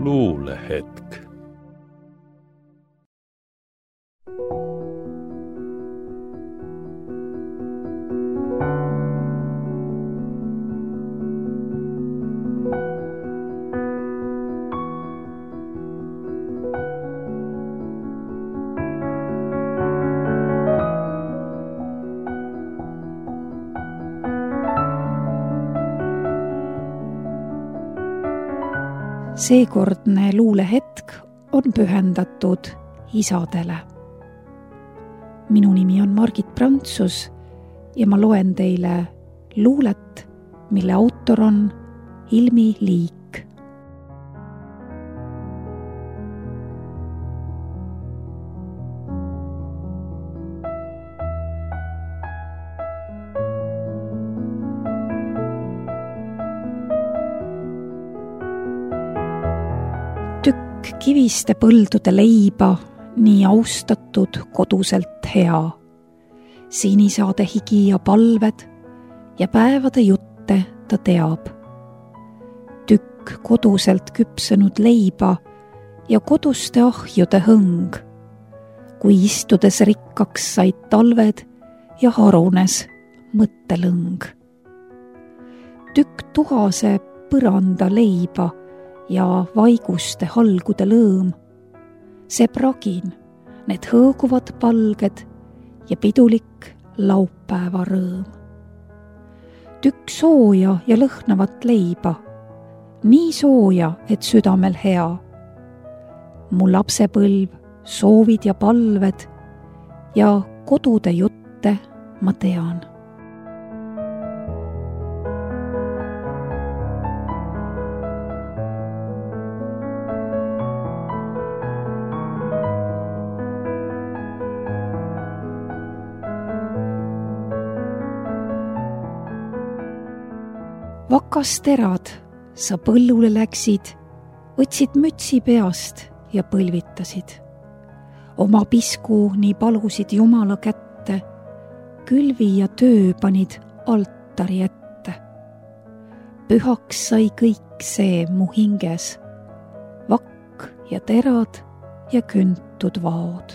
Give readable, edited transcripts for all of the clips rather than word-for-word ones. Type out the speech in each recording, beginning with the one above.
luulehetk. Seekordne luulehetk on pühendatud isadele. Minu nimi on Margit Prantsus ja ma loen teile luulet, mille autor on Ilmi Liik. Kiviste põldude leiba, nii austatud koduselt hea. Sinisaade higi ja palved ja päevade jutte ta teab. Tükk koduselt küpsenud leiba ja koduste ahjude hõng, kui istudes rikkaks said talved ja harunes mõttelõng. Tükk tuhase põranda leiba ja vaiguste halgude lõõm. See pragin, need hõõguvad palged ja pidulik laupäeva rõõm. Tükk sooja ja lõhnavat leiba, nii sooja, et südamel hea. Mu lapsepõlv, soovid ja palved ja kodude jutte ma tean. Vakasterad sa põllule läksid, võtsid mütsi peast ja põlvitasid. Oma pisku nii palusid Jumala kätte, külvi ja töö panid altari ette. Pühaks sai kõik see mu hinges, vakk ja terad ja küntud vaod.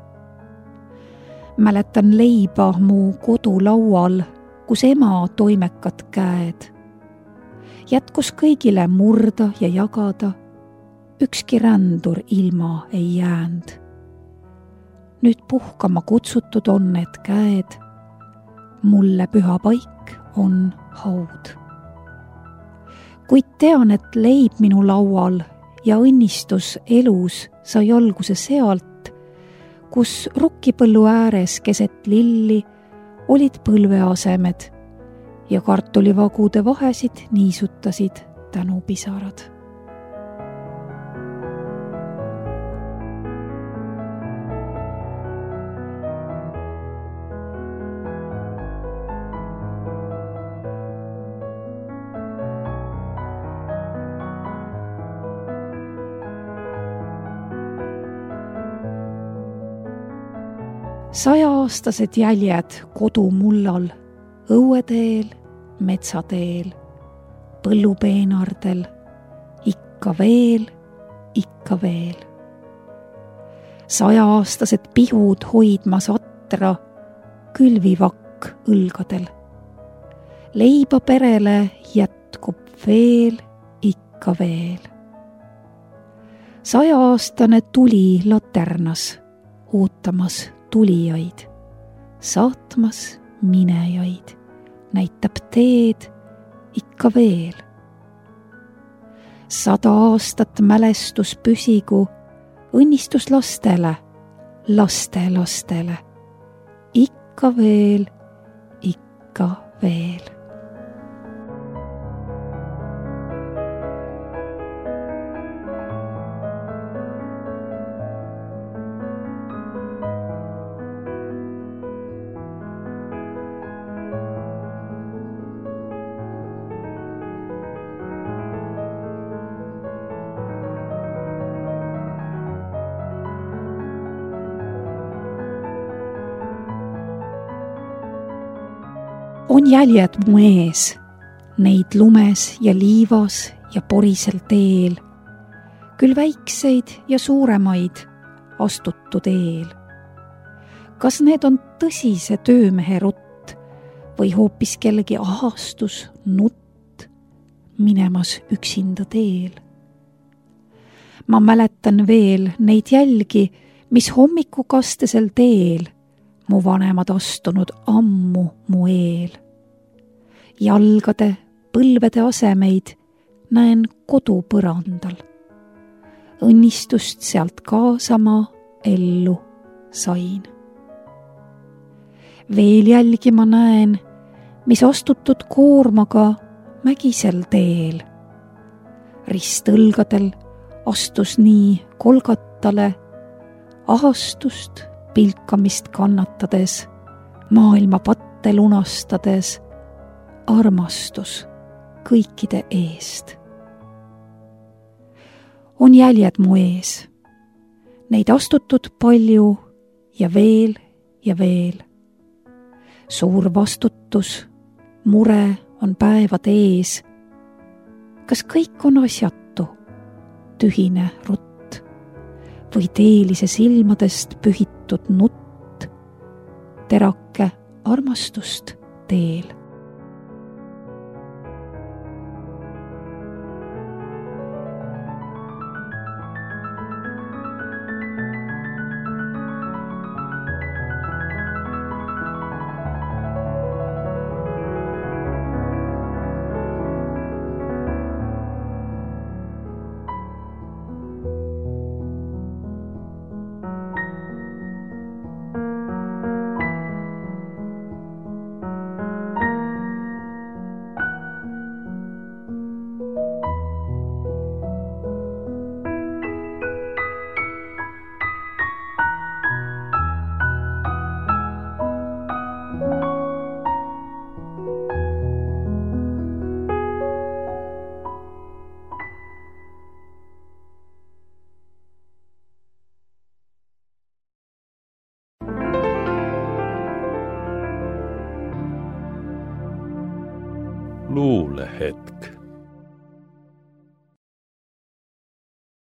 Mäletan leiba mu kodulaual, kus ema toimekad käed. Jätkus kõigile murda ja jagada, ükski rändur ilma ei jäänd. Nüüd puhkama kutsutud on need käed, mulle püha paik on haud. Kuid tean, et leib minu laual ja õnnistus elus sai alguse sealt, kus rukkipõllu ääres keset lilli olid põlveasemed ja kartulivagude vahesid niisutasid tänupisarad. Sajaaastased jäljed kodumullal, õueteel, metsateel, põllupeenardel, ikka veel. 100-aastased pihud hoidmas atra, külvivakk õlgadel. Leiba perele jätkub veel, ikka veel. 100-aastane tuli laternas, ootamas tulijaid, saatmas minejaid, näitab teed ikka veel. 100 aastat mälestus püsigu, õnnistus lastele, lastelastele, ikka veel. On jäljed mu ees, neid lumes ja liivas ja porisel teel. küll väikseid ja suuremaid astutud eel. Kas need on tõsise töömehe rutt või hoopis kellegi ahastus, nutt minemas üksinda teel? Ma mäletan veel neid jälgi, mis hommikukastesel teel mu vanemad astunud ammu mu eel. Jalgade, põlvede asemeid näen kodupõrandal. Õnnistust sealt kaasama ellu sain. Veel jälgi ma näen, mis astutud koormaga mägisel teel. Ristõlgadel astus nii Kolgatale, ahastust, pilkamist kannatades, maailma patte lunastades, armastus kõikide eest. On jäljed mu ees, neid astutud palju ja veel ja veel. Suur vastutus, mure on päevad ees. Kas kõik on asjatu, tühine rutt või teelise silmadest pühitud nutt, terake armastust teel? Luulehetk.